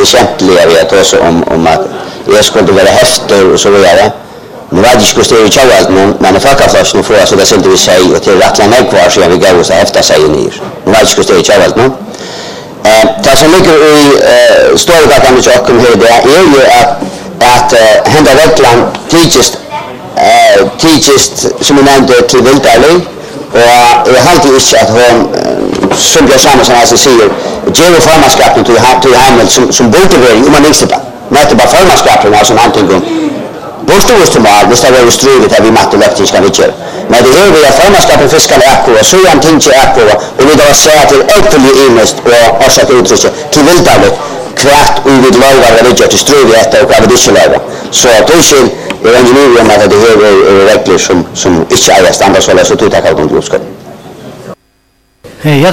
det käntliga vi att också om att jag skulle vara häfter och så vidare. Nu var det skulle stå i tjaualt, men fackaflaschen får så det skulle vi säga och till rattla ner kvar så vi gav oss häfta sig ner. Nu var det skulle stå i tjaualt nu. Det som ligger i storgatan med Jocken här det är ju att hända Väckland tidsist som är nämnt till Viltarlig och jag har alltid inte att hon som jag samma som jag säger ger formaskapen till Hamel som borde vara om man inte men det bara formaskapen som han tänker Bostadstomar, det står ju struligt här vid mattelektriska vittjer. Men det är ju formaskapen fiskar äkko och så jag tänker äkko och vi då säger till äcklig inest och orsaka uttryck till Viltarlig kvart och vid lagar och vittjer till struligt och av diselaga. Så då är ingenjören att det här är regler som inte är standardsvålda så tog jag kallt om blodskap.